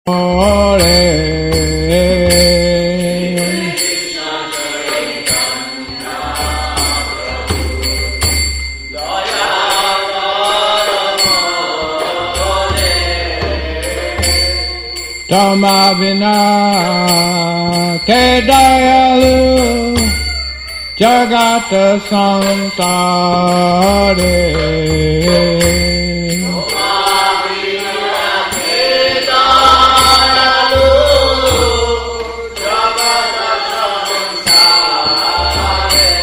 Dhamma vina ke dayalu jagata samsare. Dhamma vina ke dayalu jagata samsare.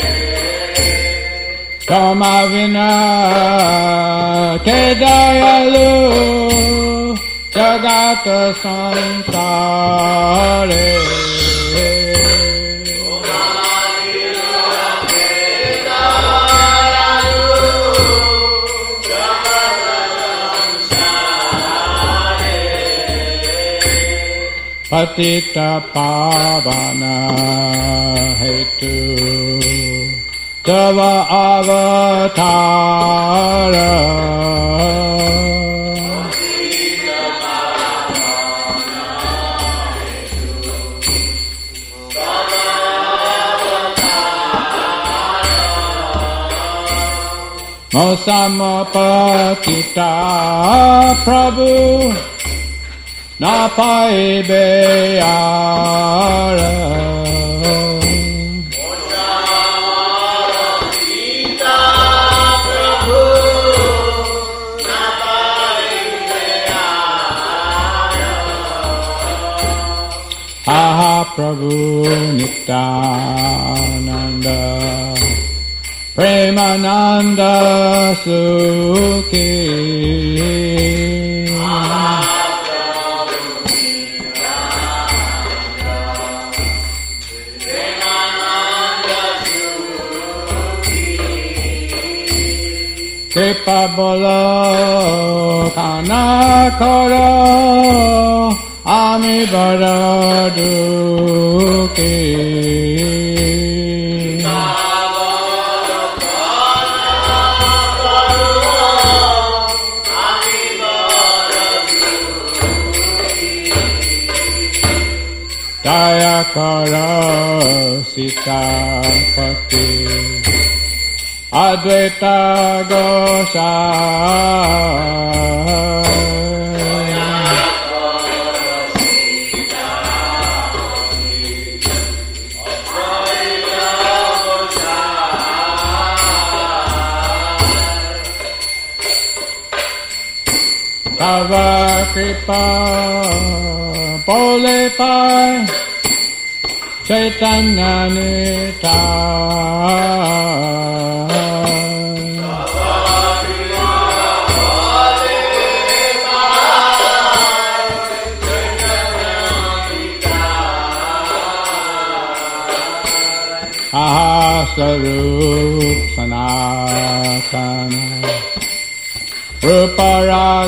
Dhamma vina ke dayalu Jagata samsare. Patita pavana hetu tava avatara. Mosamapatita Prabhu Napaibeara. Mosamapatita Prabhu Napaibeara. Aha Prabhu Nityananda Premananda Sukhi. Kripa bolo kana karo ami bara dukhi. Daya kara Sitapati Advaita Gosai. Tava kripa Pole pai Chaitanya Nitai. Ahasarup Sanatana Rupa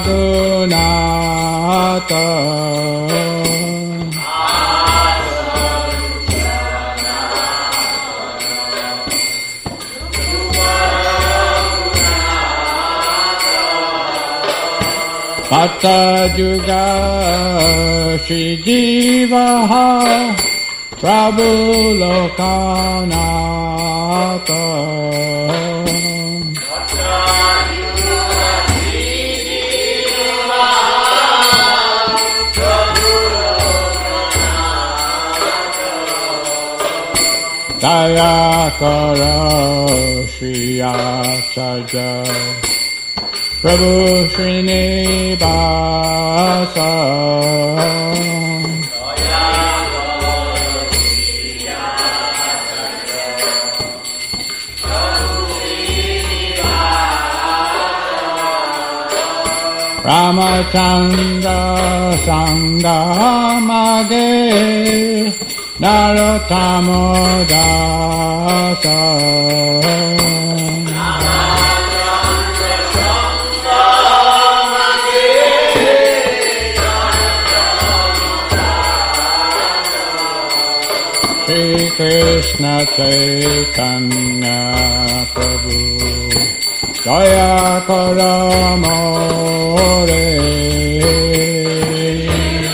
Raghunatha. Pata Juga Shri Jivaha Prabhu Lokanatha. Daya Kara Shri Acharya Prabhu Srinivasa. Ramachandra Sangamage Narottama Dasa. Shri Krishna Chaitanya Prabhu Jaya Kara More.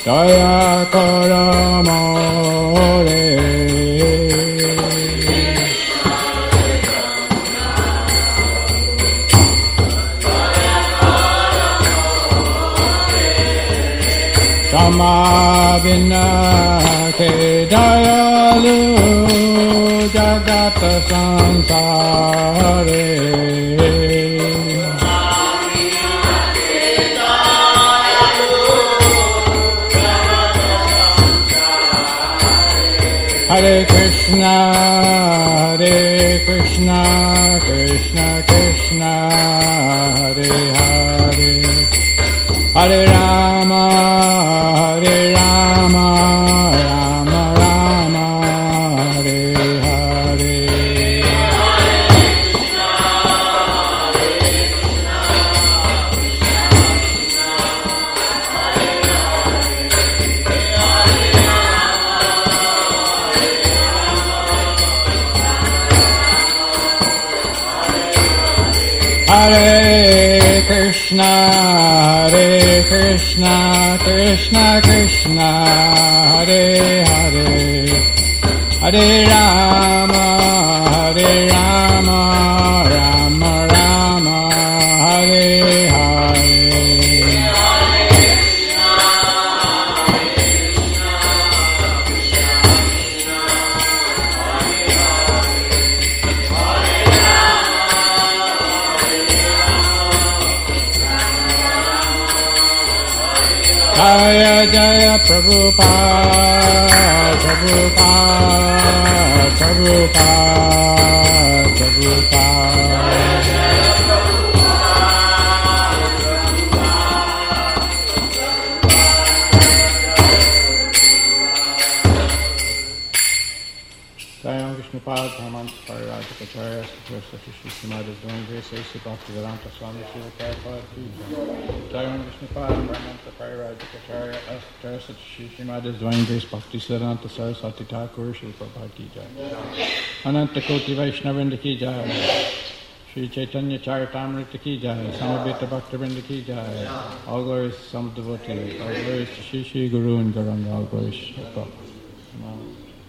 Daya Karamore Samadhinake Dayalu Jagata Sansare Hare Krishna, Krishna Krishna, Hare Hare, Hare Rama, Rama Rama, Hare Hare. Hare Krishna, Krishna Krishna, Hare Hare, Hare Rama, Rama Rama, Hare Hare. Jaya Jaya Prabhupada, Prabhupada, Prabhupada, Prabhupada. Jaya Vishnupad, Brahmans, Parivajikacharya, Satyasati Srimad doing grace, A.C. Bhaktivedanta Swami Srila Prabhupada Ki Jai. Jaya Vishnupad, Brahmans, Parivajikacharya, Satyasati Srimad doing grace, Bhaktivedanta Saraswati Thakur, Srila Prabhupada Ki Jai. Ananta Koti Vaishnavrinda Ki Jai. Shri Chaitanya Charitamrita Ki Jai. Samaveta Bhaktivinoda Ki Jai. All glories to some devotees. All glories to Shri Shri Guru and Gauranga. All glories to Prabhupada.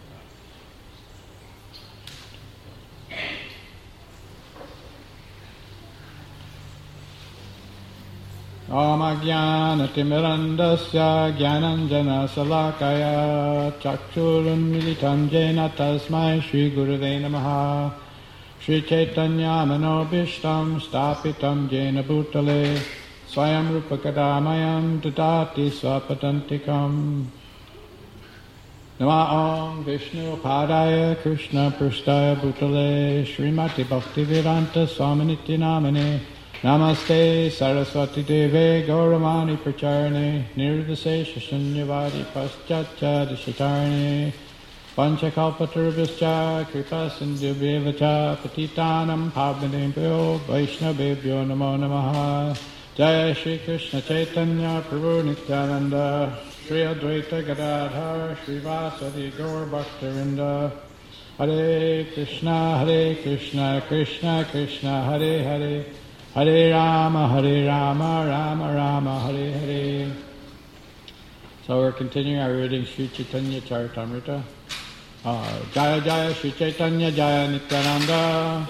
Om Ajnanatimirandasya Jnananjana Salakaya Chakshurunmilitam Jena Tasmai Shri Gurave Namaha. Shri Chaitanya Manobhishtam Stapitam Jena Bhutale Swayam Rupakadamayam Dudati Swapatantikam. Nama Om Vishnu Padaya Krishna Prasthaya Bhutale Srimati Bhaktivedanta Swaminiti Namane Namaste Saraswati Deve Gauramani Pracharne Nirdase Shashunyavadi Paschatcha Dishatarne Panchakalpatarvascha Kripa Sindhubhyevacha Patitanam Pavnebhyo Vaishnavebhyo Namo Namaha. Jaya Shri Krishna Chaitanya Prabhu Nityananda Shri Advaita Gadadhar Shri Vasadi Gaur Bhaktarinda. Hare Krishna, Krishna Krishna, Hare Hare, Hare Rama, Rama Rama, Hare Hare. So we're continuing our reading Sri Chaitanya Charitamrita. Jaya Jaya Sri Chaitanya Jaya Nityananda.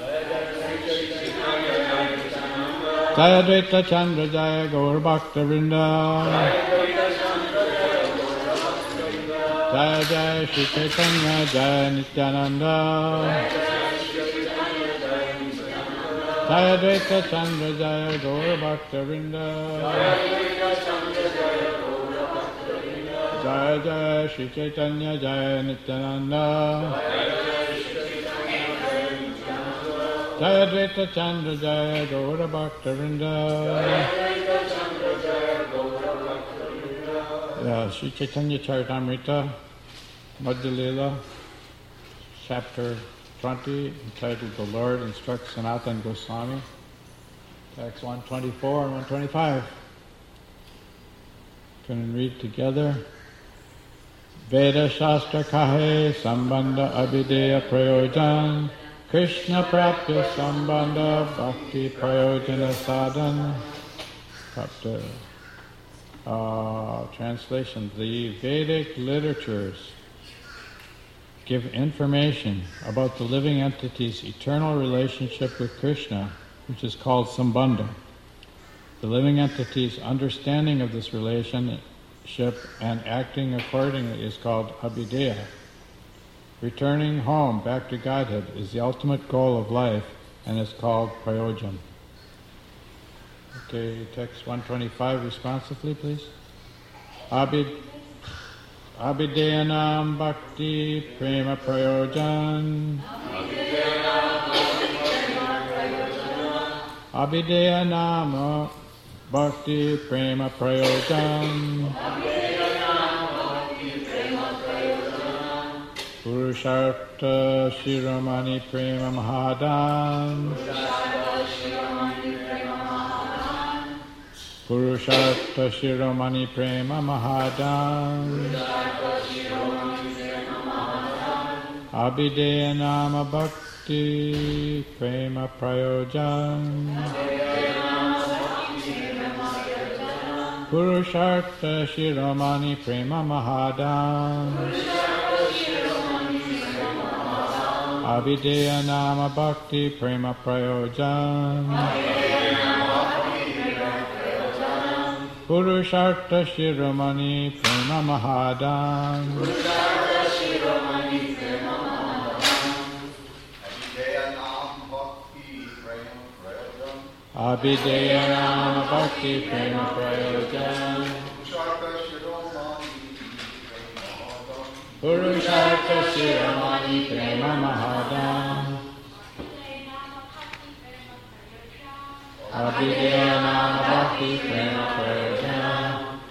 Jaya Dvaita Chandra Jaya Gaur Bhaktarinda. Jaya Jaya Sri Chaitanya Jaya Nityananda. Jaya Dvaita Chandra Jaya Gaur Bhaktarinda. Jaya Jaya Sri Chaitanya Jaya Nityananda. Jaya Dvaita Chandra Jaya Gaur Bhaktarinda. Yeah, Sri Chaitanya Charitamrita, Madhya Lila, chapter 20, entitled The Lord Instructs Sanatana Goswami, text 124 and 125. Can we read together? Veda Shastra Kahe Sambandha Abhideya Prayojan Krishna Prapya Sambandha Bhakti Prayojana Sadhan Prapta. Translation: the Vedic literatures give information about the living entity's eternal relationship with Krishna, which is called Sambandha. The living entity's understanding of this relationship and acting accordingly is called Abhideya. Returning home back to Godhead is the ultimate goal of life and is called Prayojan. Okay, text 125 responsively, please. Abhideyanam bhakti prema prayojan. Abhideyanam bhakti prema prayojan. Purushartha Shiromani Prema Mahadan. Purushartha Shiromani Prema Mahadan. Abhideya Nama Bhakti Prema Prayojan. Purushartha Shiromani Prema Mahadan. Abhideya Nama Bhakti Prema Prayojan. Purushartha Shiromani Prema Mahadan. Abhideya Nama Bhakti Prema Prayojan. Purushartha Shiromani Prema Mahadan. Abhideya Nama Bhakti Prema Prayojan.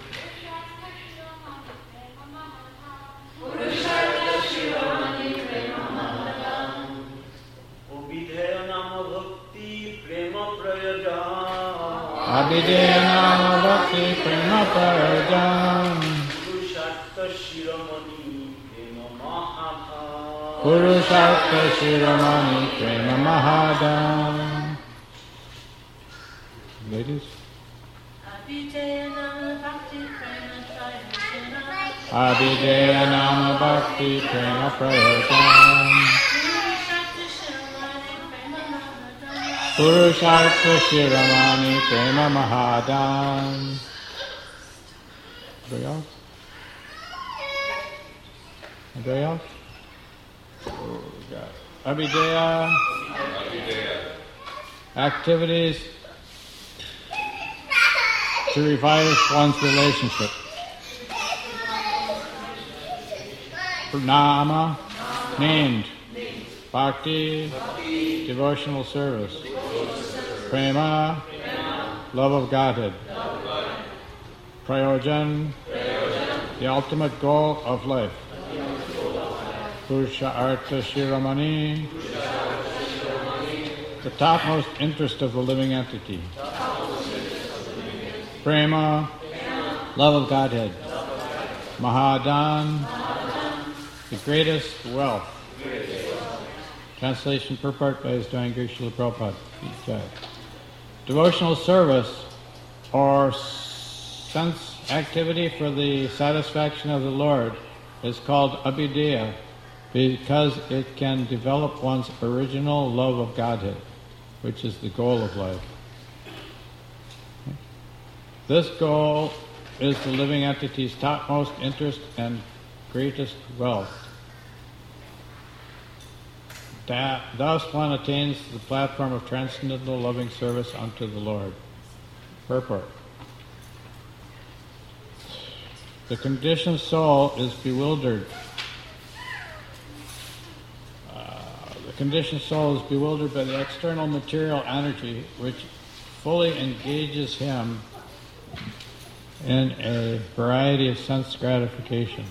Purushartha Shiromani Prema Mahadan. Abhideya Nama Bhakti Prema Prayojan. Abhideya Nama Bhakti Prema Prayojan. Purushartha Shiromani Prema Mahadan. Purushartha Shiromani Prema Mahadan. Ladies. Abhideya Nama Bhakti Prema Prayojan. Abhideya Nama Bhakti Prema Prayojan. Purushartha Shiromani Prema Mahadan. Anybody else? Anybody else? Oh, God. Abhideya. Activities to revive one's relationship. Pranama, named. Bhakti, devotional service. Prema, love of Godhead. Prayojan, the ultimate goal of life. Purushartha Shiromani, the topmost interest of the living entity. Prema, love of Godhead. Mahadan, the greatest wealth. Translation purport by His Divine Grace Srila Prabhupada. Devotional service or sense activity for the satisfaction of the Lord is called Abhideya because it can develop one's original love of Godhead, which is the goal of life. This goal is the living entity's topmost interest and greatest wealth. Thus one attains the platform of transcendental loving service unto the Lord. Purport. The conditioned soul is bewildered. The conditioned soul is bewildered by the external material energy which fully engages him in a variety of sense gratification.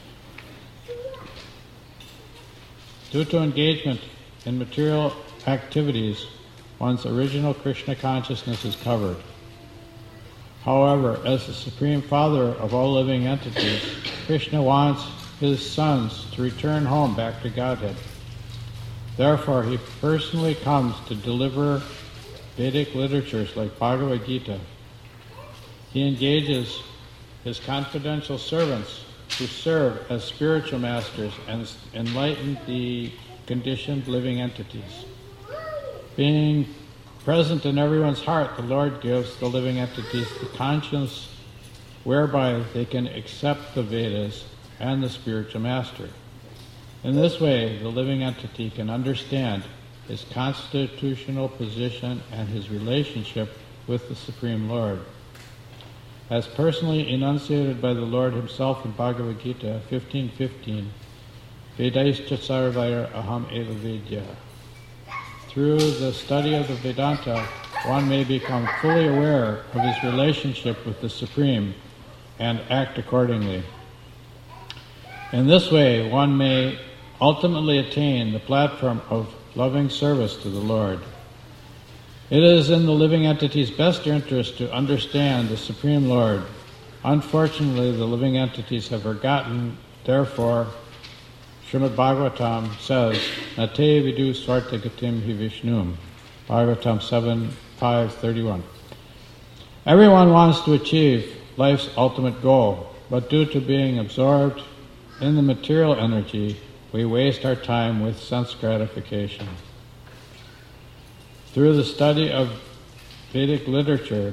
Due to engagement in material activities, one's original Krishna consciousness is covered. However, as the Supreme Father of all living entities, Krishna wants his sons to return home back to Godhead. Therefore, he personally comes to deliver Vedic literatures like Bhagavad Gita. He engages his confidential servants who serve as spiritual masters and enlighten the conditioned living entities. Being present in everyone's heart, the Lord gives the living entities the conscience whereby they can accept the Vedas and the spiritual master. In this way, the living entity can understand his constitutional position and his relationship with the Supreme Lord. As personally enunciated by the Lord himself in Bhagavad Gita 15:15, Vedaischa sarvaira aham eva vedya. Through the study of the Vedanta, one may become fully aware of his relationship with the Supreme and act accordingly. In this way, one may ultimately attain the platform of loving service to the Lord. It is in the living entity's best interest to understand the Supreme Lord. Unfortunately, the living entities have forgotten. Therefore, Srimad Bhagavatam says, Nate vidu swartagatim hi Vishnum, Bhagavatam 7:5-31. Everyone wants to achieve life's ultimate goal, but due to being absorbed in the material energy, we waste our time with sense gratification. Through the study of Vedic literatures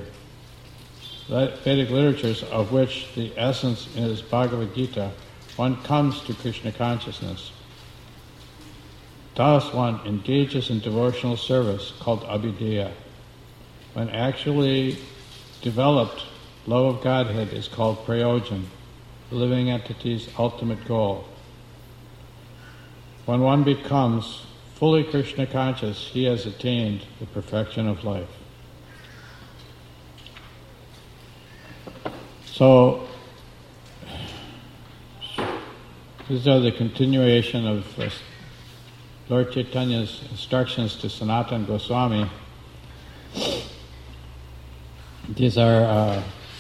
of which the essence is Bhagavad Gita, one comes to Krishna consciousness. Thus one engages in devotional service called abhideya. When actually developed, love of Godhead is called prayojan, the living entity's ultimate goal. When one becomes fully Krishna conscious, he has attained the perfection of life. So, these are the continuation of Lord Chaitanya's instructions to Sanatana Goswami. These are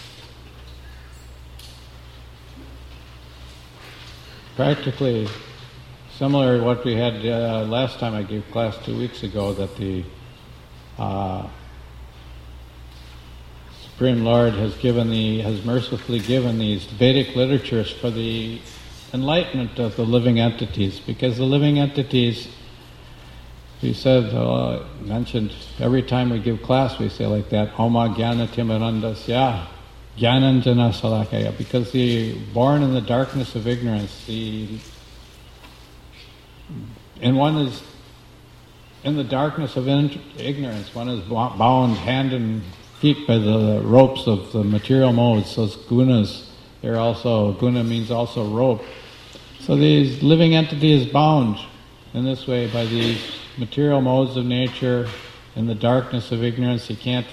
practically similar to what we had last time I gave class 2 weeks ago, that the Supreme Lord has mercifully given these Vedic literatures for the enlightenment of the living entities, because the living entities, we said, mentioned every time we give class, we say like that, Oma Jnana Timirandasya Jnananjana Salakaya, because they're born in the darkness of ignorance, and one is in the darkness of ignorance, one is bound hand and feet by the ropes of the material modes, those gunas. Guna means also rope. So these living entity is bound in this way by these material modes of nature. In the darkness of ignorance, he can't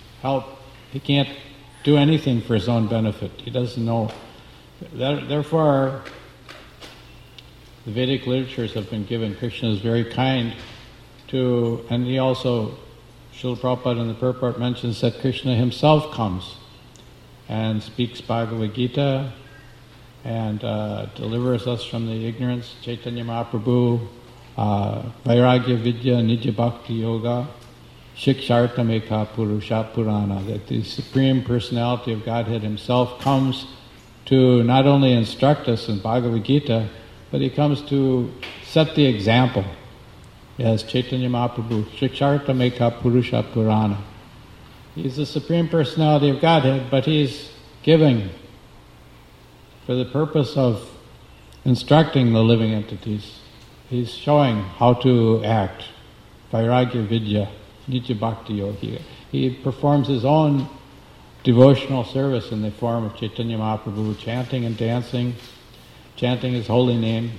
do anything for his own benefit. He doesn't know. Therefore, the Vedic literatures have been given. Krishna is very kind to, and he also, Srila Prabhupada in the purport mentions that Krishna himself comes and speaks Bhagavad Gita and delivers us from the ignorance. Chaitanya Mahaprabhu, Vairagya Vidya Nijya Bhakti Yoga, Shikshartam Eka Purusha Purana, that the Supreme Personality of Godhead himself comes to not only instruct us in Bhagavad Gita, but he comes to set the example. As Chaitanya Mahaprabhu, Shikshartam Eka Purusha Purana. He's the Supreme Personality of Godhead, but he's giving for the purpose of instructing the living entities. He's showing how to act. Vairagya Vidya, Nitya Bhakti Yogi. He performs his own devotional service in the form of Chaitanya Mahaprabhu, chanting and dancing, chanting his holy name.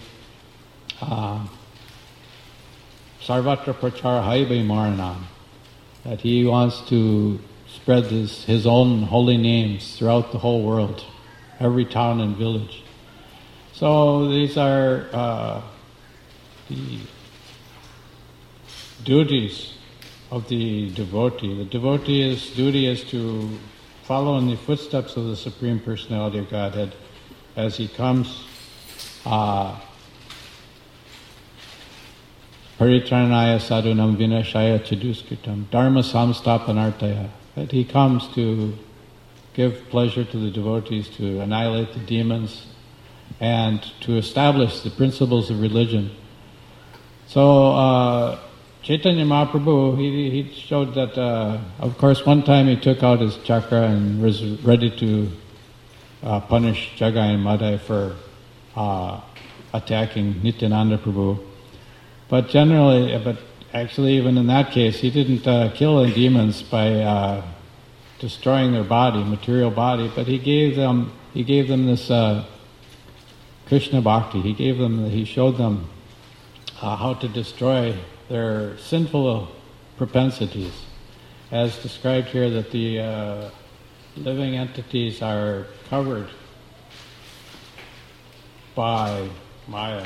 Sarvatra Prachara Haibe Maranam, that he wants to spread his own holy names throughout the whole world, every town and village. So these are the duties of the devotee. The devotee's duty is to follow in the footsteps of the Supreme Personality of Godhead as he comes Paritranaya sadhunam vinashaya chaduskritam dharma samstapanartaya, that he comes to give pleasure to the devotees, to annihilate the demons, and to establish the principles of religion. So Chaitanya Mahaprabhu, he showed that, of course, one time he took out his chakra and was ready to punish Jagai and Madai for attacking Nityananda Prabhu. But actually even in that case, he didn't kill the demons by destroying their body, material body, but he gave them this Krishna Bhakti. He showed them how to destroy their sinful propensities, as described here, that the living entities are covered by Maya.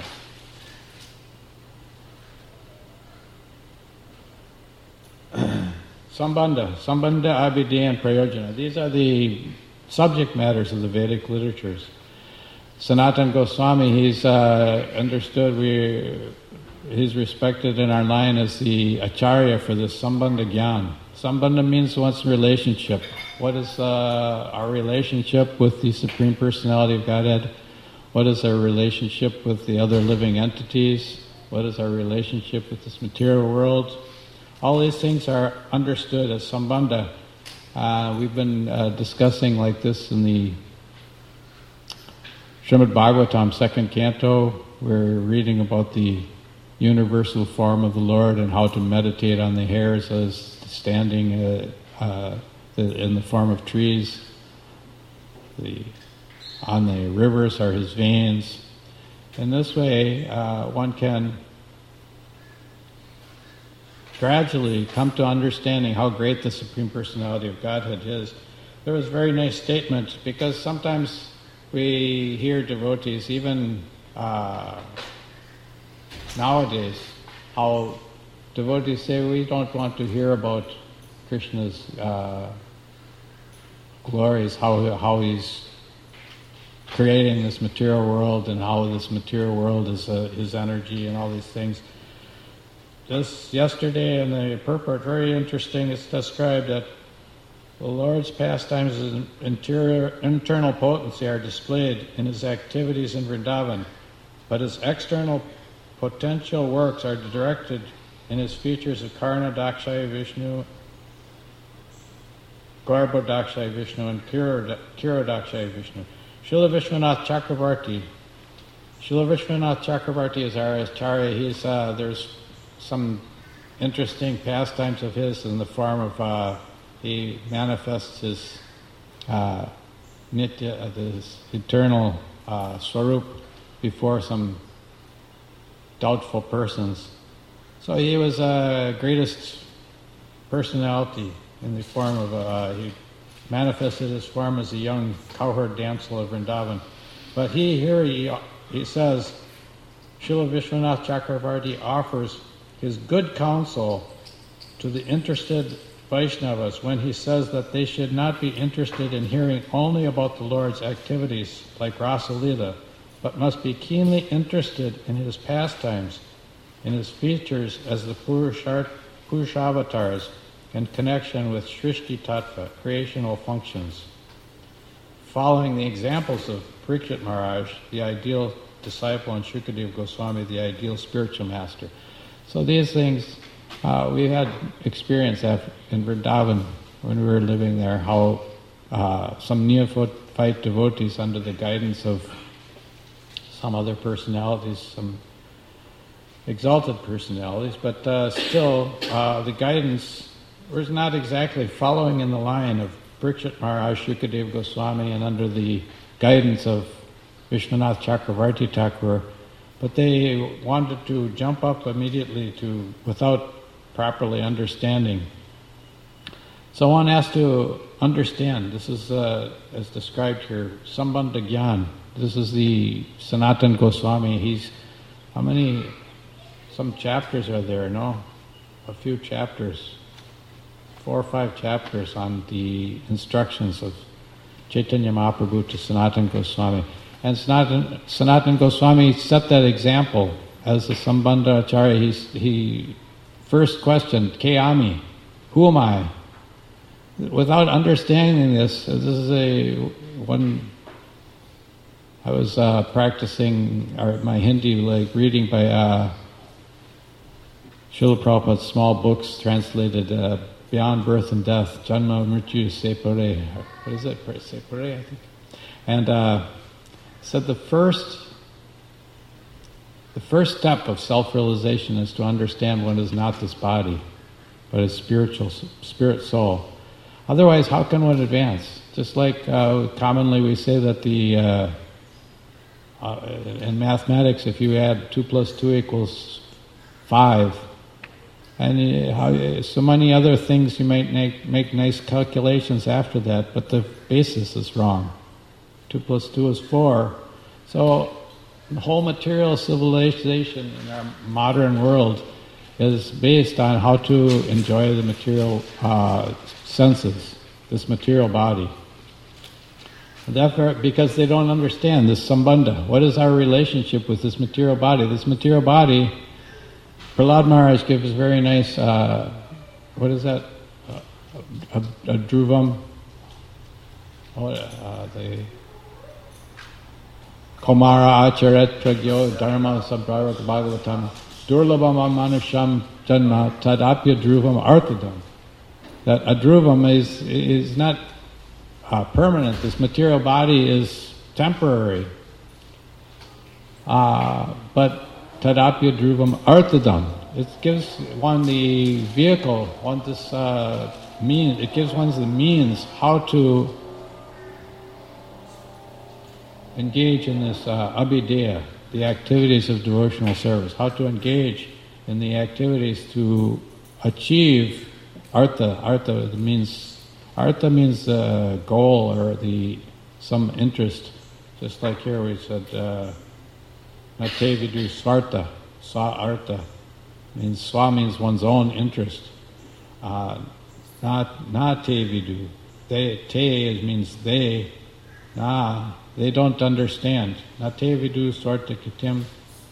Sambandha, Abhidhi, and Prayojana. These are the subject matters of the Vedic literatures. Sanatana Goswami, he's understood, he's respected in our line as the Acharya for this Sambandha Gyan. Sambandha means one's relationship. What is our relationship with the Supreme Personality of Godhead? What is our relationship with the other living entities? What is our relationship with this material world? All these things are understood as Sambandha. We've been discussing like this in the Srimad Bhagavatam, 2nd canto. We're reading about the universal form of the Lord and how to meditate on the hairs as standing in the form of trees. On the rivers are his veins. In this way, one can gradually come to understanding how great the Supreme Personality of Godhead is. There was a very nice statement, because sometimes we hear devotees, even nowadays, how devotees say, we don't want to hear about Krishna's glories, how he's creating this material world and how this material world is his energy and all these things. Just yesterday in the purport, very interesting, it's described that the Lord's pastimes and internal potency are displayed in his activities in Vrindavan, but his external potential works are directed in his features of Karna Dakshaya Vishnu, Garbha Dakshaya Vishnu, and Kira Dakshaya Vishnu. Srila Vishwanath Chakravarti is our Acharya. There's some interesting pastimes of his in the form of he manifests his nitya, his eternal swarup before some doubtful persons. So he was greatest personality in the form of he manifested his form as a young cowherd damsel of Vrindavan. But he says, Srila Vishwanath Chakravarti offers his good counsel to the interested Vaishnavas when he says that they should not be interested in hearing only about the Lord's activities like Rasa Lila, but must be keenly interested in his pastimes, in his features as the Purushavatars, in connection with Srishti Tattva, creational functions. Following the examples of Parikshit Maharaj, the ideal disciple, and Shukadeva Goswami, the ideal spiritual master. So these things, we had experience in Vrindavan when we were living there, how some neophyte devotees under the guidance of some other personalities, some exalted personalities, but still the guidance was not exactly following in the line of Parikshit Maharaj, Shukadeva Goswami, and under the guidance of Vishwanath Chakravarti Thakur, but they wanted to jump up immediately without properly understanding. So one has to understand. This is, as described here, Sambandha Gyan. This is the Sanatana Goswami. Some chapters are there, no? A few chapters. 4 or 5 chapters on the instructions of Chaitanya Mahaprabhu to Sanatana Goswami. And Sanatana Goswami set that example as the Sambandha Acharya. He first questioned, Ke Ami, who am I? without understanding this is I was practicing my Hindi, like reading by Srila Prabhupada's small books translated Beyond Birth and Death, Janma Mrityu Se Pare. What is it? Se Pare, I think. And said the first step of self-realization is to understand one is not this body, but a spirit soul. Otherwise, how can one advance? Just like commonly we say that in mathematics, if you add 2 + 2 = 5, and so many other things you might make nice calculations after that, but the basis is wrong. 2 + 2 is 4. So the whole material civilization in our modern world is based on how to enjoy the material senses, this material body. And therefore, because they don't understand this sambandha, what is our relationship with this material body? This material body, Prahlad Maharaj gives a very nice, what is that? A dhruvam? The Komara Acharet Pragyo Dharma Sabharak Bhagavatam Durlabham Manusham Janma Tadapya Dhruvam Arthadam. That a dhruvam is not permanent. This material body is temporary. But Tadapya Dhruvam Arthadam. It gives one the vehicle, it gives one the means how to engage in this abhideya, the activities of devotional service, how to engage in the activities to achieve artha. Artha means goal or some interest. Just like here we said, nate vidu svarta, sa artha. Means swa means one's own interest. Na te vidu. Te means they. Na. They don't understand. Nate vidu svarta kityam.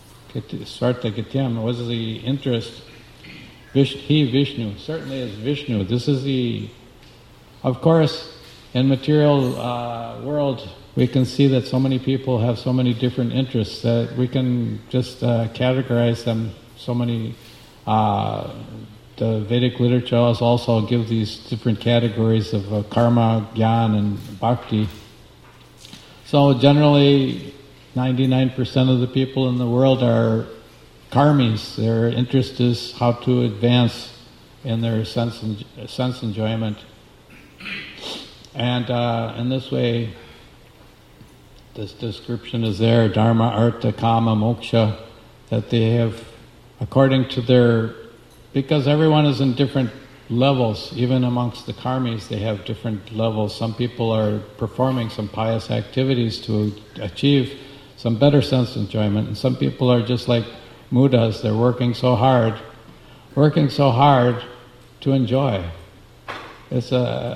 What is the interest? He, Vishnu, certainly is Vishnu. This is of course, in material world, we can see that so many people have so many different interests that we can just categorize them. So many, the Vedic literature also give these different categories of karma, jnana, and bhakti. So generally, 99% of the people in the world are karmis. Their interest is how to advance in their sense enjoyment. And in this way, this description is there, dharma, artha, kama, moksha, that they have, according to because everyone is in different levels, even amongst the karmis, they have different levels. Some people are performing some pious activities to achieve some better sense enjoyment, and some people are just like mudas, they're working so hard to enjoy. It's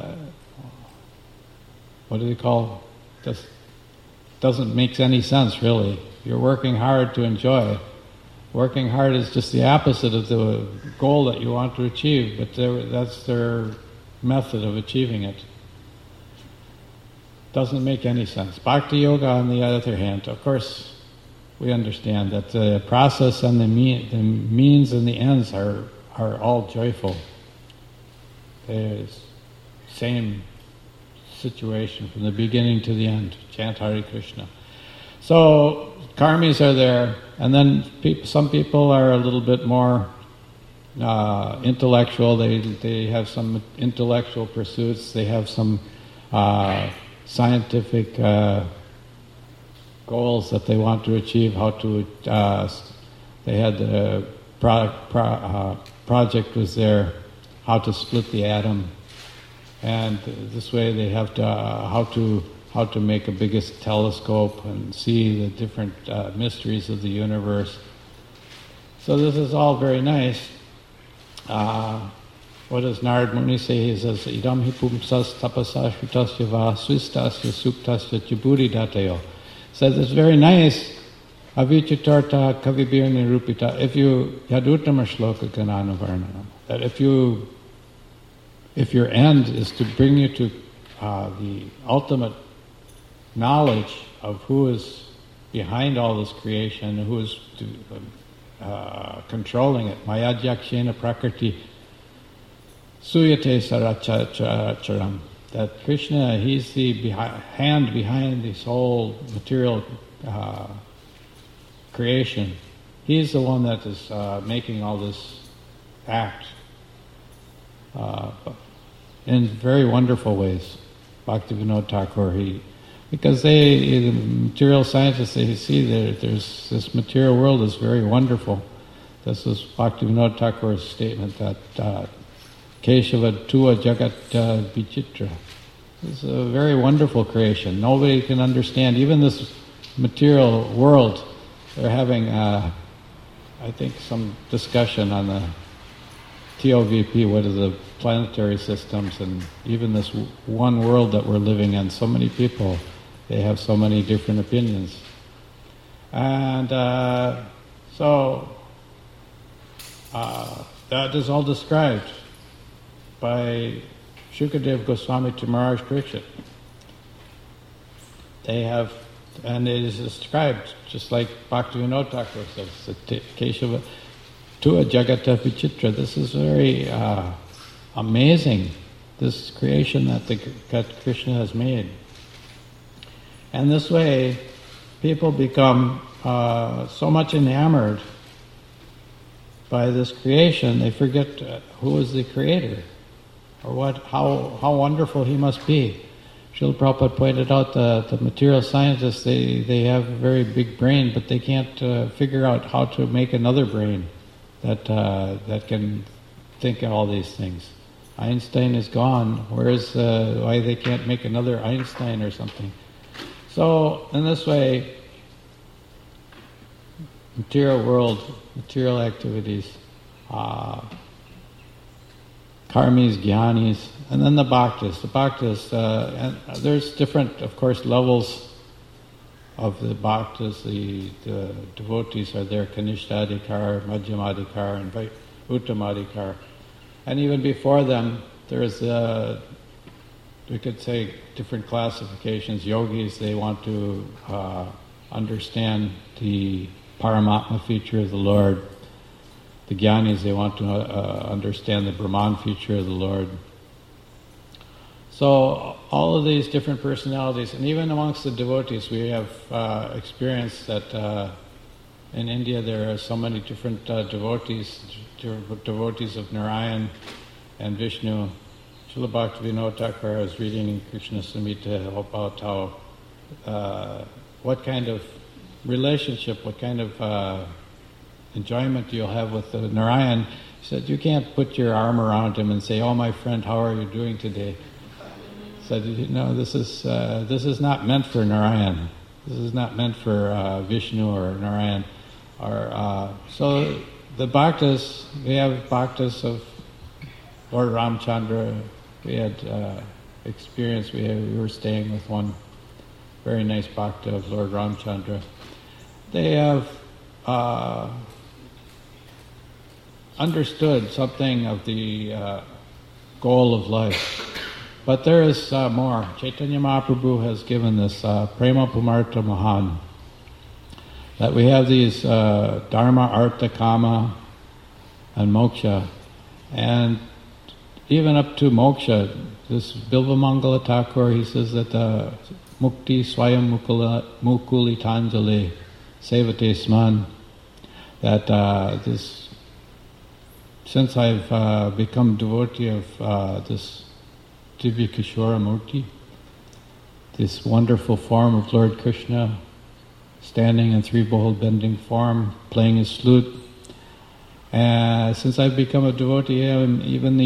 what do they call? Just doesn't make any sense, really. You're working hard to enjoy. Working hard is just the opposite of the goal that you want to achieve, but that's their method of achieving it. Doesn't make any sense. Bhakti Yoga, on the other hand, of course, we understand that the process and the means and the ends are all joyful. There's same situation from the beginning to the end. Chant Hare Krishna. So karmis are there, and then some people are a little bit more intellectual. They have some intellectual pursuits. They have some scientific goals that they want to achieve. They had the project was there, how to split the atom, and this way they have to how to make a biggest telescope and see the different mysteries of the universe. So this is all very nice. What does Narad Muni say? He says, "Idam hi pumsas tapasa shrutasya va swistasya suktasya chiburi datayo." Says it's very nice. Avichitarta kavibir nirupita. If you yaduttama shloka gananavarnanam, that if you if your end is to bring you to the ultimate knowledge of who is behind all this creation, who is controlling it, Mayadhyakshena Prakriti Suyate Saracharam, that Krishna, he's the hand behind this whole material creation. He's the one that is making all this act in very wonderful ways. Bhaktivinoda Thakur, because the material scientists, they see that there's this material world is very wonderful. This is Bhaktivinoda Thakur's statement that Keshava Tua Jagat Vichitra. It's a very wonderful creation. Nobody can understand, even this material world. They're having, I think, some discussion on the TOVP, what are the planetary systems, and even this one world that we're living in. So many people, they have so many different opinions. And so that is all described by Shukadev Goswami to Maharaj Parikshit. They have, and it is described just like Bhaktivinoda Thakur says, Keshava Tua Jagata Vichitra. This is very amazing, this creation that Krishna has made. And this way, people become so much enamored by this creation, they forget who is the creator, or how wonderful he must be. Srila Prabhupada pointed out the material scientists, they have a very big brain, but they can't figure out how to make another brain that can think of all these things. Einstein is gone, whereas why they can't make another Einstein or something. So in this way, material world, material activities, karmis, jnanis, and then the bhaktas. The bhaktas, and there's different, of course, levels of the bhaktas. The devotees are there, Kanishtadikar, Madhyamadikar, and Uttamadikar. And even before them, there's, we could say, different classifications. Yogis, they want to understand the Paramatma feature of the Lord. The Jnanis, they want to understand the Brahman feature of the Lord. So all of these different personalities, and even amongst the devotees, we have experienced that in India there are so many different devotees of Narayan and Vishnu. Srila Bhaktivinoda Thakur was reading in Krishna Samhita about how what kind of relationship, what kind of enjoyment you'll have with the Narayan. He said, you can't put your arm around him and say, "Oh, my friend, how are you doing today?" He said, "No, this is not meant for Narayan. This is not meant for Vishnu or Narayan." So the bhaktas, we have bhaktas of Lord Ramchandra. We had experience. We were staying with one very nice bhakta of Lord Ramchandra. They have understood something of the goal of life. But there is more. Chaitanya Mahaprabhu has given this Prema Pumarta Mahan, that we have these Dharma, Artha, Kama, and Moksha. And even up to Moksha, this Bilvamangala Thakur, he says that Mukti Swayam Mukuli Tanjali Sevate Sman, that this, since I've become devotee of this Divya Kishora Murti, this wonderful form of Lord Krishna, standing in threefold bending form, playing his flute. Since I've become a devotee, even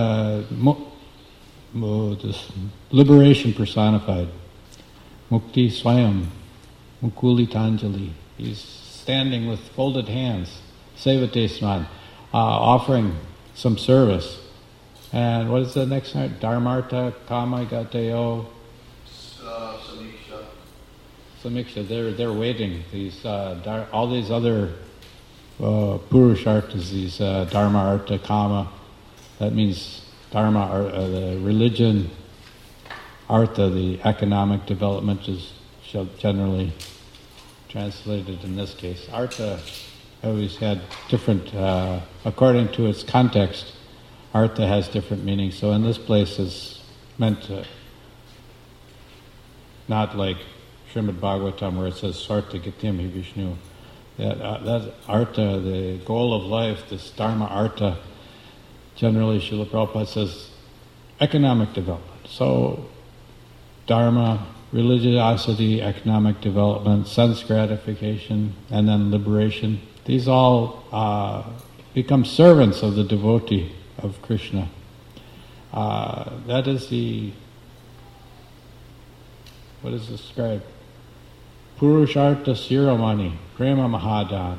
this liberation personified, Mukti Swayam, Mukuli Tanjali. He's standing with folded hands, Sevate Sman, offering some service. And what is the next one? Dharmartha, Kama, Gateo, Samiksha. They're waiting. These all these other Purusharthas, these Dharma, Artha, Kama. That means Dharma, or the religion, artha, the economic development, is generally translated in this case. Artha always had different, according to its context, artha has different meanings. So in this place is meant to, not like Srimad Bhagavatam where it says Sartha Gityam Hi Vishnu. That artha, the goal of life, this dharma artha, generally Srila Prabhupada says economic development. So dharma, religiosity, economic development, sense gratification, and then liberation. These all become servants of the devotee of Krishna. That is what is described? Purushartha Siromani, Prema Mahadan.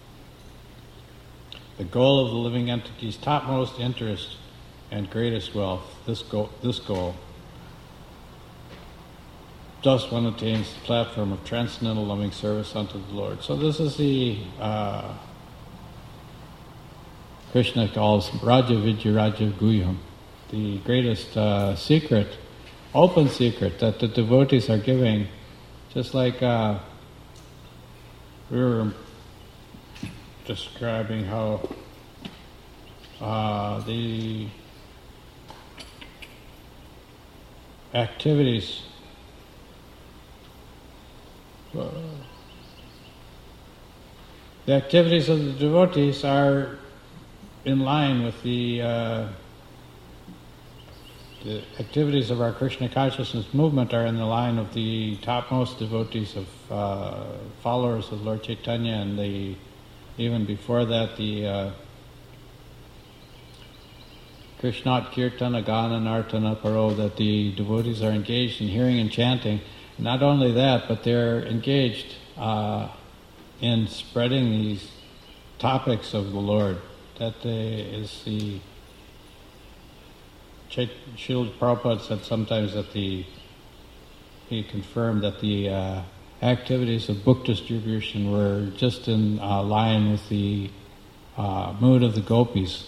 The goal of the living entity's topmost interest and greatest wealth, this goal, thus one attains the platform of transcendental loving service unto the Lord. So this is the, Krishna calls Raja Vidya Raja Guhyam, the greatest secret, open secret that the devotees are giving, just like we were describing how the activities of the devotees are in line with the activities of our Krishna consciousness movement are in the line of the topmost devotees of followers of Lord Chaitanya, and even before that the Krishnat Kirtana Gana Nartana Paro, that the devotees are engaged in hearing and chanting. Not only that, but they're engaged in spreading these topics of the Lord. That is the Srila Prabhupada said sometimes that he confirmed that the activities of book distribution were just in line with the mood of the gopis.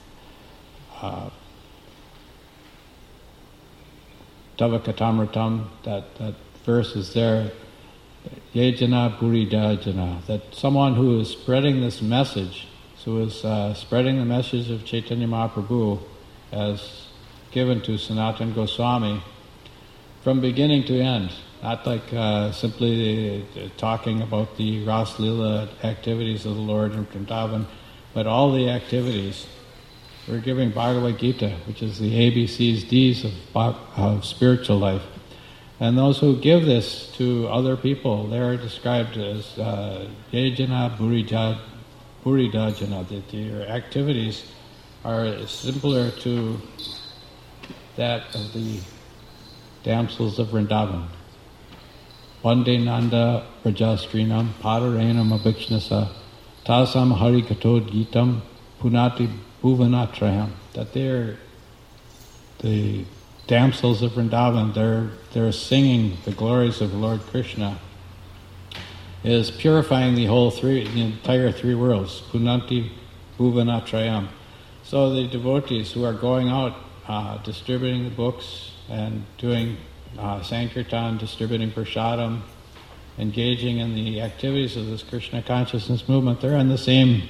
Tavakatamratam, that verse is there, Yejana Burida Jana, that someone who is spreading this message, who is spreading the message of Chaitanya Mahaprabhu as given to Sanatana Goswami from beginning to end, not like simply talking about the Ras Lila activities of the Lord in Vrindavan, but all the activities. We're giving Bhagavad Gita, which is the ABCs, Ds of spiritual life. And those who give this to other people, they are described as Yejana Buridajana, that their activities are similar to that of the damsels of Vrindavan. Vande Nanda Rajastrinam Padarenam Abhikshnasa Tasam Harikatod Gitam Punati Bhuvanatrayam, that they're the damsels of Vrindavan, they're singing the glories of Lord Krishna, is purifying the entire three worlds, Punanti Bhuvanatrayam. So the devotees who are going out distributing the books and doing Sankirtan, distributing Prasadam, engaging in the activities of this Krishna consciousness movement, they're in the same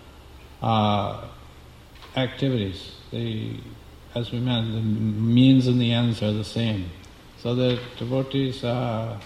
activities. As we meant, the means and the ends are the same. So the devotees, we are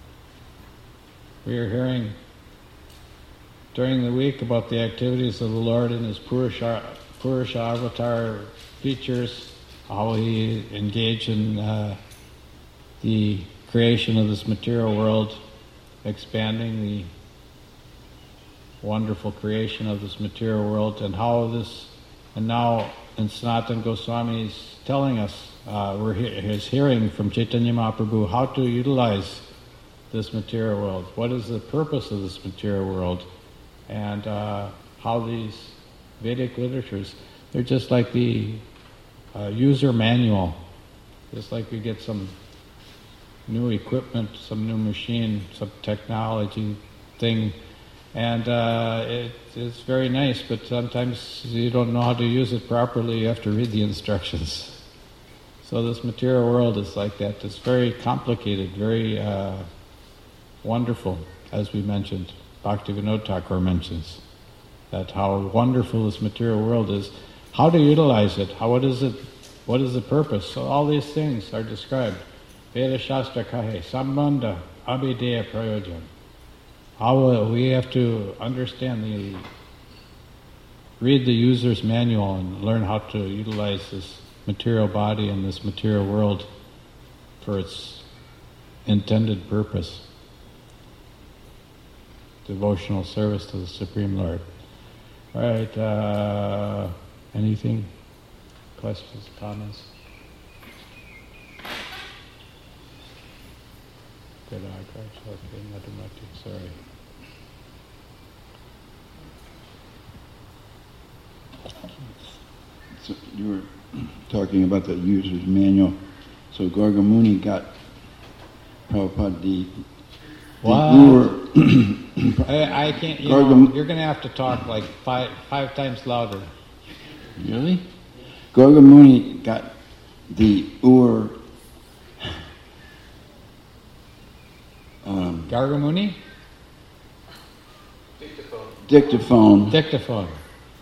hearing during the week about the activities of the Lord in His Purusha avatar features, how He engaged in the creation of this material world, expanding the wonderful creation of this material world, and how this, and now in Sanatana Goswami is telling us, is hearing from Chaitanya Mahaprabhu how to utilize this material world. What is the purpose of this material world? And how these Vedic literatures, they're just like the user manual. Just like we get some new equipment, some new machine, some technology thing, And it's very nice, but sometimes you don't know how to use it properly. You have to read the instructions. So this material world is like that. It's very complicated, very wonderful, as we mentioned. Bhaktivinoda Thakur mentions that how wonderful this material world is. How to utilize it? What is it? What is the purpose? So all these things are described. Veda Shastra Kahe, Sambandha, Abhideya Prayojan. How we have to understand read the user's manual and learn how to utilize this material body and this material world for its intended purpose. Devotional service to the Supreme Lord. All right, anything? Questions, comments? Sorry. So you were talking about the user's manual. So Garga Muni got Prabhupada the I can't. You're going to have to talk like five times louder. Really? Garga Muni got the Garga Muni? Dictaphone.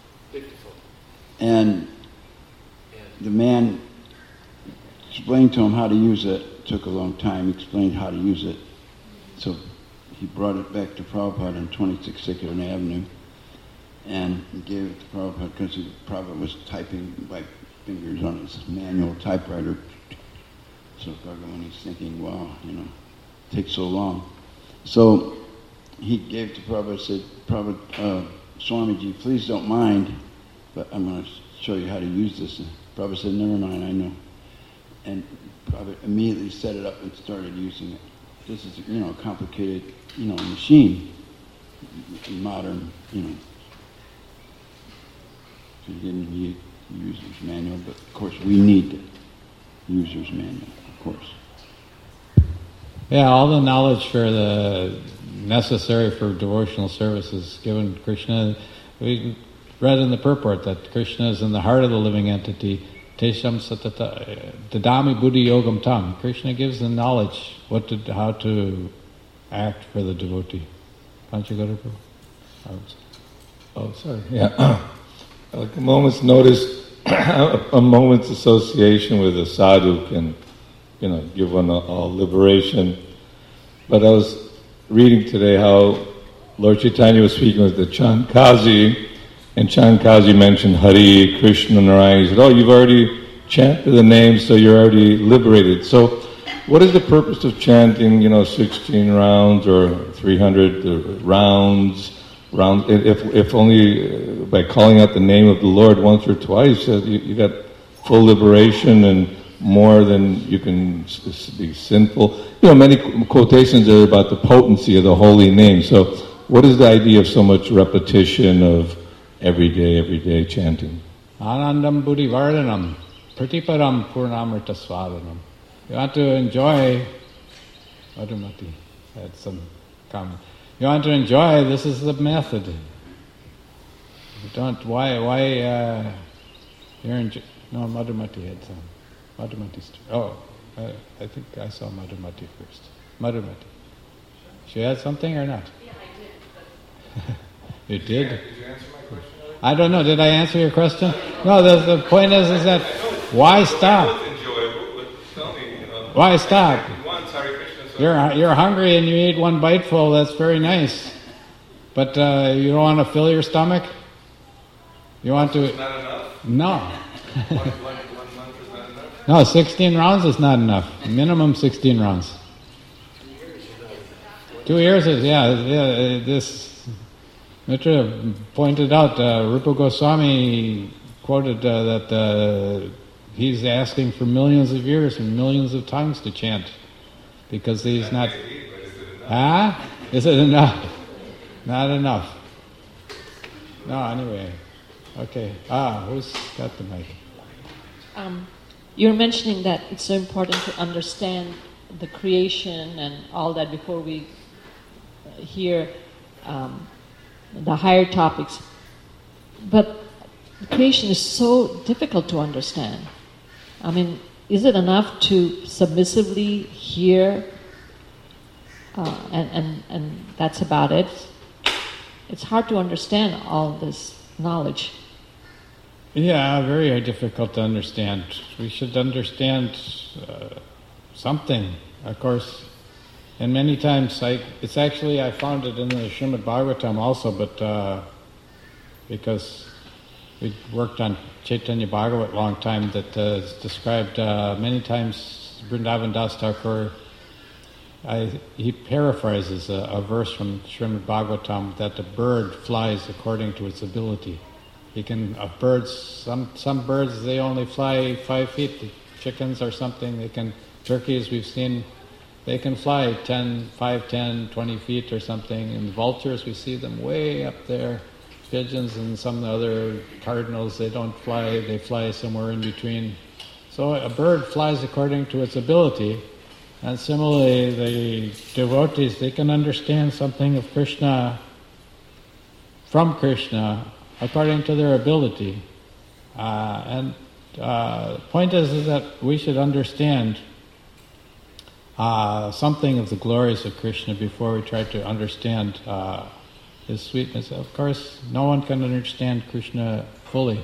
And the man explained to him how to use it. It took a long time. He explained how to use it. So he brought it back to Prabhupada on 26 2nd Avenue and gave it to Prabhupada because Prabhupada was typing by fingers on his manual typewriter. So Gargamuni's thinking, wow, it takes so long. So he gave it to Prabhupada, said, Prabhupada, Swamiji, please don't mind, but I'm going to show you how to use this. And Prabhupada said, never mind, I know. And Prabhupada immediately set it up and started using it. This is, a complicated, machine, modern, So you didn't need user's manual, but of course we need the user's manual, of course. Yeah, all the knowledge necessary for devotional service is given Krishna. We read in the purport that Krishna is in the heart of the living entity. Tesham satata dadami buddhi yogam tam. Krishna gives the knowledge how to act for the devotee. Panchagara Prabhu. Oh, sorry. Yeah. Like a moment's notice, a moment's association with a sadhu can, give one all liberation. But I was reading today how Lord Chaitanya was speaking with the Chankazi, and Chankazi mentioned Hari, Krishna, Narayana. He said, oh, you've already chanted the name, so you're already liberated. So what is the purpose of chanting, 16 rounds or 300 rounds, if only by calling out the name of the Lord once or twice, you got full liberation and more than you can be sinful. Many quotations there about the potency of the holy name. So what is the idea of so much repetition of every day chanting? Anandam buddhi vardhanam, pratiparam purnamrita swadanam. You want to enjoy, Madhumati had some comment. You want to enjoy, this is the method. You don't, no, Madhumati had some. Madhumati's, I think I saw Madhumati first. Madhumati. She had something or not? Yeah, I did. You did? Did you answer my question? I don't know. Did I answer your question? No, the point is that why stop? Why stop? You're hungry and you eat one biteful, that's very nice. But you don't want to fill your stomach? You want to... It's not enough? No. One month is not enough? No, 16 rounds is not enough. Minimum 16 rounds. 2 years is, this... Mitra pointed out, Rupa Goswami quoted that he's asking for millions of years and millions of tongues to chant, because he's not... Is it enough? Not enough. No, anyway. Okay. Who's got the mic? You're mentioning that it's so important to understand the creation and all that before we hear the higher topics. But creation is so difficult to understand. I mean, is it enough to submissively hear and that's about it? It's hard to understand all this knowledge. Yeah, very difficult to understand. We should understand something, of course. And many times, I found it in the Srimad Bhagavatam also, but because we worked on Chaitanya Bhagavat a long time, that is described many times. Vrindavan Das Thakur, he paraphrases a verse from Srimad Bhagavatam that the bird flies according to its ability. Some birds, they only fly 5 feet. The chickens or something, turkeys we've seen, they can fly 5, 10, 20 feet or something. And vultures, we see them way up there. Pigeons and some other cardinals, they don't fly, they fly somewhere in between. So a bird flies according to its ability. And similarly, the devotees, they can understand something of Krishna, from Krishna, according to their ability. The point is that we should understand something of the glories of Krishna before we try to understand His sweetness. Of course, no one can understand Krishna fully.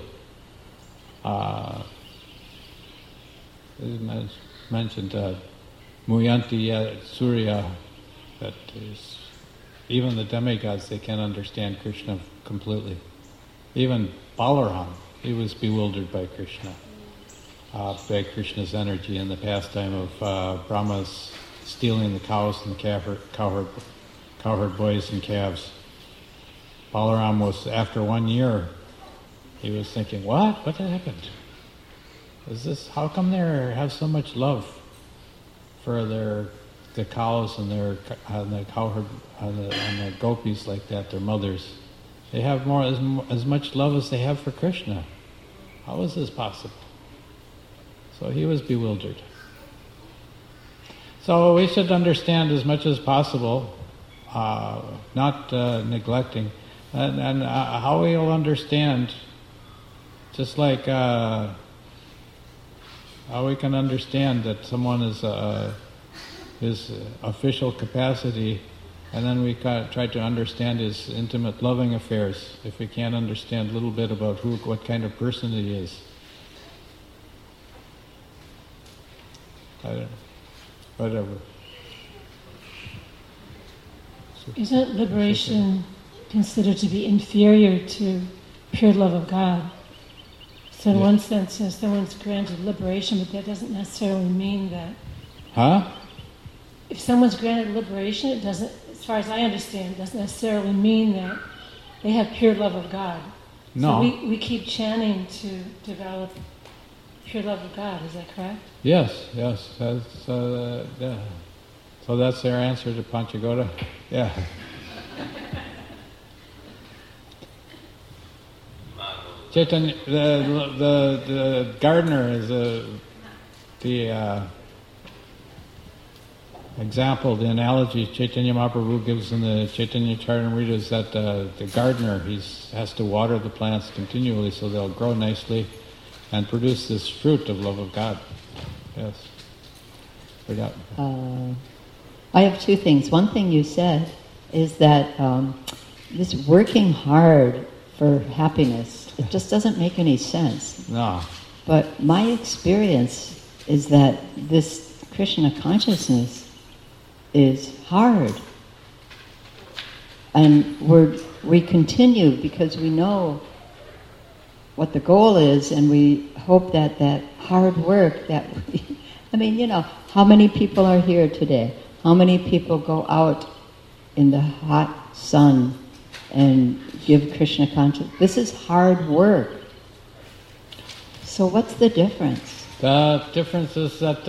It mentioned Muyanti Surya, that is, even the demigods, they can't understand Krishna completely. Even Balaram, he was bewildered by Krishna, by Krishna's energy in the pastime of Brahma's stealing the cows and cowherd boys and calves. Balaram was, after 1 year, he was thinking, what happened? How come they have so much love for the cows and the cowherd and the gopis like that, their mothers? They have as much love as they have for Krishna. How is this possible? So he was bewildered. So we should understand as much as possible, not neglecting, and how we will understand, just like how we can understand that someone is his official capacity, and then we try to understand his intimate loving affairs if we can't understand a little bit about what kind of person he is. Whatever. Isn't liberation considered to be inferior to pure love of God? So in one sense, someone's granted liberation, but that doesn't necessarily mean that... Huh? If someone's granted liberation, it doesn't, as far as I understand, doesn't necessarily mean that they have pure love of God. No. So we keep chanting to develop pure love of God, is that correct? Yes. That's, yeah. So that's their answer to Panchagota? Yeah. Chaitanya, the gardener is the example, the analogy Chaitanya Mahaprabhu gives in the Chaitanya Charitamrita is that the gardener, has to water the plants continually so they'll grow nicely and produce this fruit of love of God. Yes. I have two things. One thing you said is that this working hard for happiness, it just doesn't make any sense. No. But my experience is that this Krishna consciousness is hard. And we continue because we know what the goal is, and we hope that hard work how many people are here today? How many people go out in the hot sun and give Krishna consciousness? This is hard work. So what's the difference? The difference is that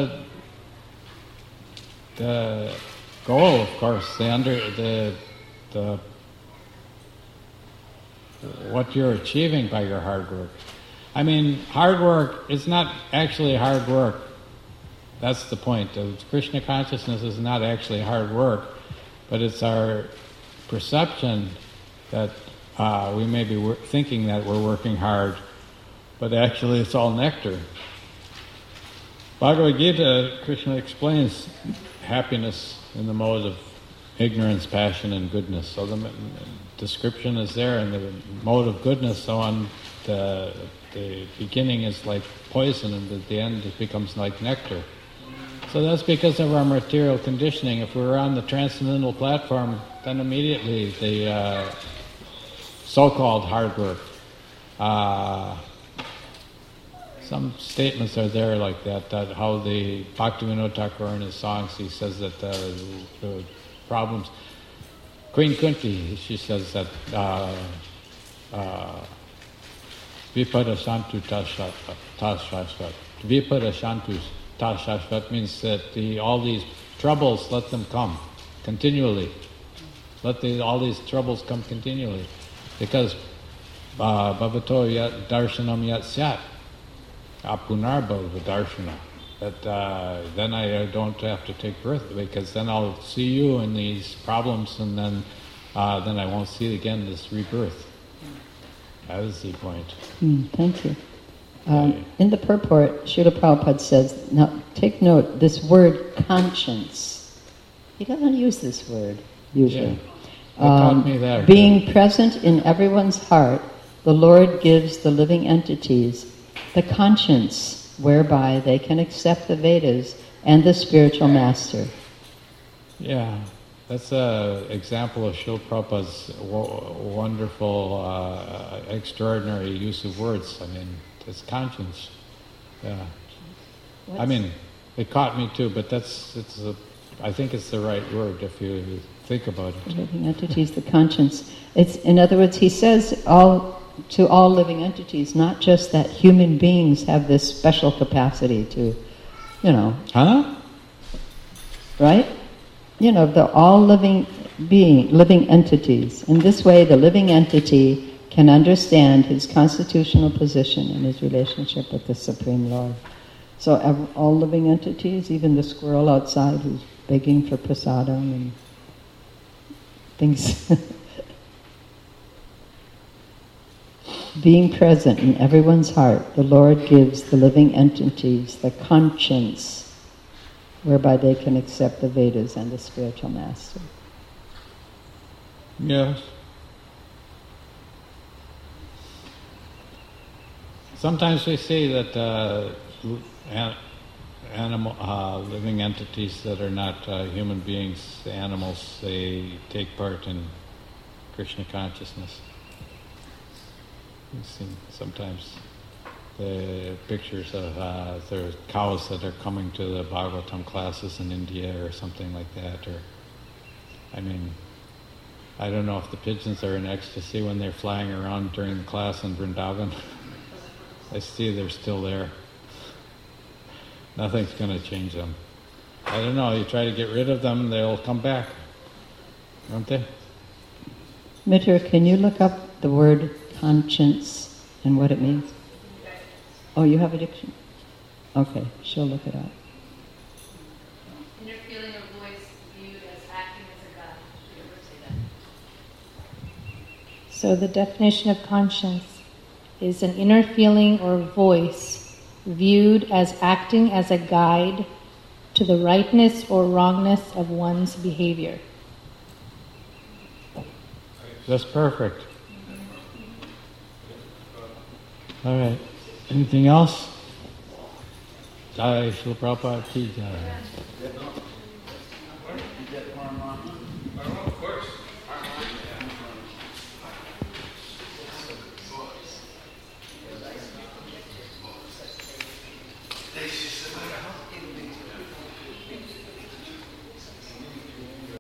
the goal, of course, what you're achieving by your hard work. I mean, hard work is not actually hard work. That's the point. Krishna consciousness is not actually hard work, but it's our perception that we may be thinking that we're working hard, but actually it's all nectar. Bhagavad Gita, Krishna explains happiness in the mode of ignorance, passion, and goodness. So the description is there in the mode of goodness, so on the beginning is like poison, and at the end it becomes like nectar. So that's because of our material conditioning. If we were on the transcendental platform, then immediately the so-called hard work. Some statements are there like that how the Bhaktivinoda Thakur in his songs, he says that the problems. Queen Kunti, she says that Vipada Shantu Tashashvat. Vipada Shantu Tashashvat means that all these troubles, let them come continually. Let all these troubles come continually. Because Bhavato Yat Darshanam Yat Syat Apunarbhava Darshana. That then I don't have to take birth, because then I'll see you in these problems, and then I won't see again this rebirth. That is the point. Thank you. In the purport, Srila Prabhupada says, now take note, this word conscience, he doesn't use this word usually. Taught me that. Being present in everyone's heart, the Lord gives the living entities the conscience whereby they can accept the Vedas and the spiritual master. Yeah, that's an example of Srila Prabhupada's wonderful, extraordinary use of words. I mean, it's conscience. Yeah. I mean, it caught me too, but I think it's the right word if you think about it. The living entities, the conscience. It's, in other words, he says to all living entities, not just that human beings have this special capacity to, right? All living entities. In this way, the living entity can understand his constitutional position and his relationship with the Supreme Lord. So all living entities, even the squirrel outside who's begging for prasadam and things. Being present in everyone's heart, the Lord gives the living entities the conscience whereby they can accept the Vedas and the spiritual master. Yes. Sometimes we say that living entities that are not human beings, animals, they take part in Krishna consciousness. You've seen sometimes the pictures of the cows that are coming to the Bhagavatam classes in India or something like that. Or, I mean, I don't know if the pigeons are in ecstasy when they're flying around during the class in Vrindavan. I see they're still there. Nothing's going to change them. I don't know, you try to get rid of them, they'll come back. Won't they? Mitra, can you look up the word conscience and what it means? Oh, you have a dictionary? Okay, she'll look it up. Inner feeling or voice viewed as acting as a God. Did you ever say that? So the definition of conscience is an inner feeling or voice viewed as acting as a guide to the rightness or wrongness of one's behavior. That's perfect. All right. Anything else? Jai Srila Prabhupada Ki Jai.